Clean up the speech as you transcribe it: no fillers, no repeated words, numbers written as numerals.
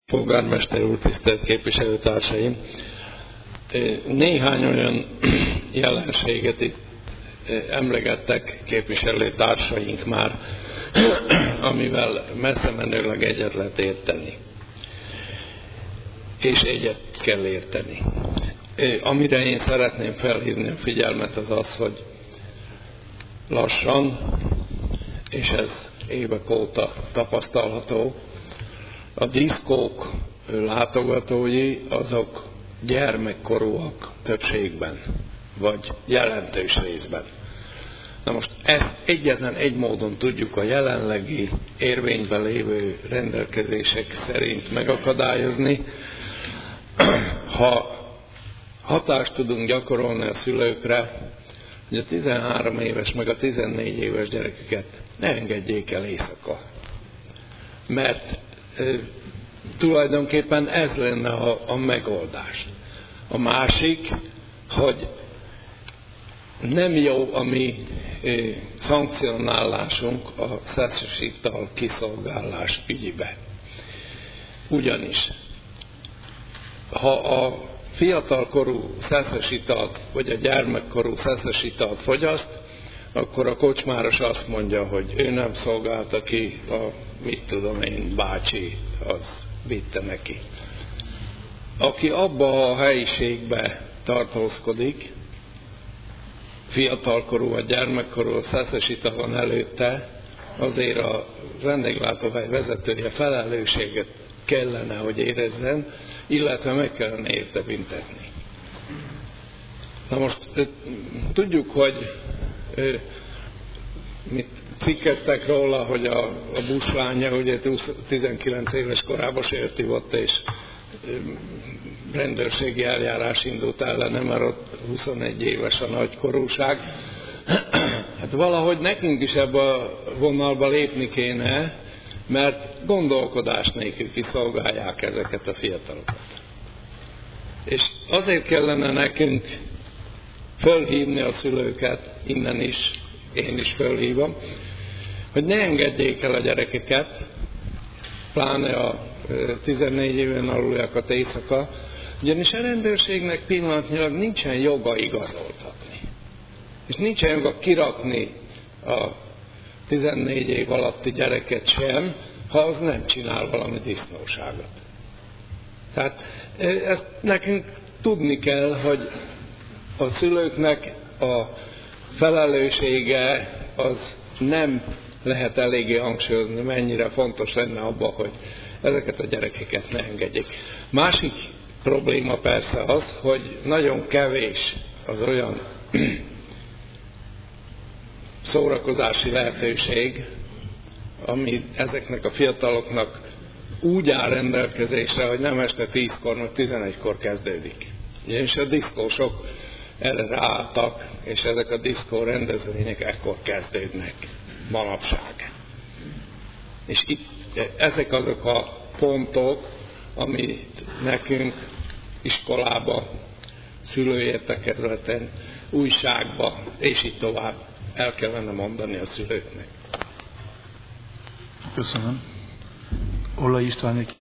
Polgármester úr, tisztelt képviselőtársaim! Néhány olyan jelenséget itt emlegettek képviselőtársaink már, amivel messze menőleg egyet lehet érteni. És egyet kell érteni. Amire én szeretném felhívni a figyelmet, az az, hogy lassan, és ez évek óta tapasztalható, a diszkók látogatói azok gyermekkorúak többségben, vagy jelentős részben. Na most ezt egyetlen egy módon tudjuk a jelenlegi érvényben lévő rendelkezések szerint megakadályozni, ha hatást tudunk gyakorolni a szülőkre, hogy a 13 éves meg a 14 éves gyerekeket ne engedjék el éjszaka. Mert tulajdonképpen ez lenne a megoldás. A másik, hogy nem jó a mi szankcionálásunk a szeszes ital kiszolgálás ügyébe. Ugyanis, ha a fiatalkorú szeszes italt, vagy a gyermekkorú szeszes italt fogyaszt, akkor a kocsmáros azt mondja, hogy ő nem szolgálta ki, a mit tudom én, bácsi, az vitte neki. Aki abba a helyiségbe tartózkodik, fiatalkorú vagy gyermekkorú, a szeszes ital van előtte, azért a vendéglátóhely vezetője felelősséget kellene, hogy érezzen, illetve meg kellene érte büntetni. Na most tudjuk, hogy mit cikkeztek róla, hogy a buszlánya ugye 19 éves korában sört ivott, és rendőrségi eljárás indult ellene, mert ott 21 éves a nagykorúság. Hát valahogy nekünk is ebbe a vonalba lépni kéne, mert gondolkodás nélkül kiszolgálják ezeket a fiatalokat. És azért kellene nekünk fölhívni a szülőket, innen is, én is fölhívom, hogy ne engedjék el a gyerekeket, pláne a 14 éven aluljakat éjszaka, ugyanis a rendőrségnek pillanatnyilag nincsen joga igazoltatni. És nincsen joga kirakni a 14 év alatti gyereket sem, ha az nem csinál valami disznóságot. Tehát ezt nekünk tudni kell, hogy a szülőknek a felelőssége az nem lehet eléggé hangsúlyozni, mennyire fontos lenne abban, hogy ezeket a gyerekeket ne engedjék. Másik probléma persze az, hogy nagyon kevés az olyan szórakozási lehetőség, ami ezeknek a fiataloknak úgy áll rendelkezésre, hogy nem este 10-kor, meg 11-kor kezdődik. És a diszkósok erre ráálltak, és ezek a diszkó rendezvények ekkor kezdődnek manapság. És itt ezek azok a pontok, amit nekünk iskolába, szülőértekezleten, újságba, és így tovább el kellene mondani a szülőknek. Köszönöm. Ollai István